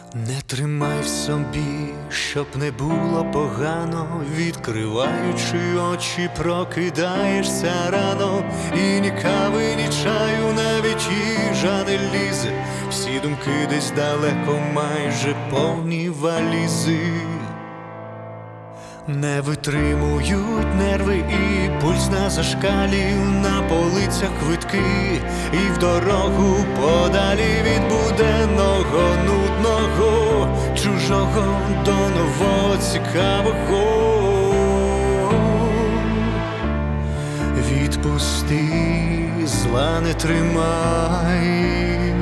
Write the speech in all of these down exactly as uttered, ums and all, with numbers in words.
Не тримай в собі, щоб не було погано, відкриваючи очі, прокидаєшся рано, і ні кави, ні чаю, навіть їжа не лізе. Всі думки десь далеко, майже повні валізи. Не витримують нерви і пульс на зашкалі, на полицях квитки і в дорогу подалі від буденного, нудного, чужого до нового цікавого. Відпусти, зла не тримай.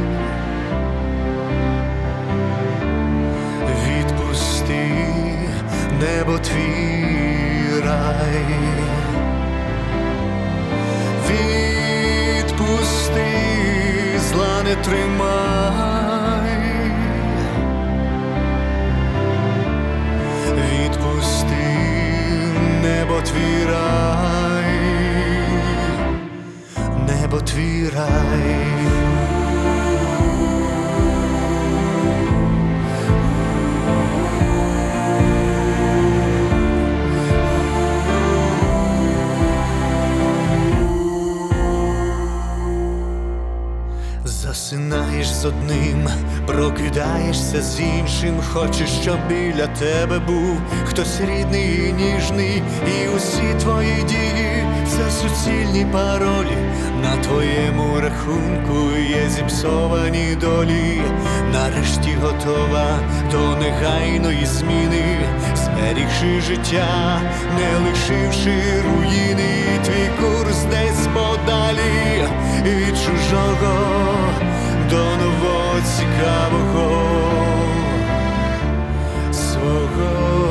Відпусти, небо твій рай. Відпусти, зла не тримай. Відпусти, небо твій рай. Небо твій рай. Засинаєш з одним, прокидаєшся з іншим. Хочеш, щоб біля тебе був хтось рідний і ніжний, і усі твої дії – це суцільні паролі. На твоєму рахунку є зіпсовані долі. Нарешті готова до негайної зміни, зберігши життя, не лишивши руїни. Твій курс десь подалі від чужого до нового цікавого свого,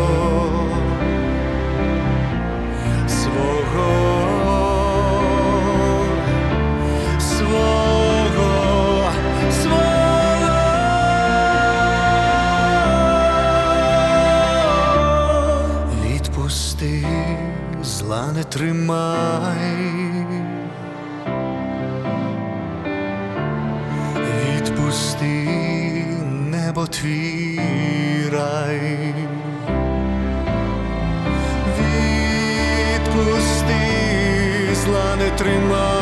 свого, свого, свого. Відпусти, зла не тримай. Відпусти, небо твій рай. Відпусти, зла не тримай.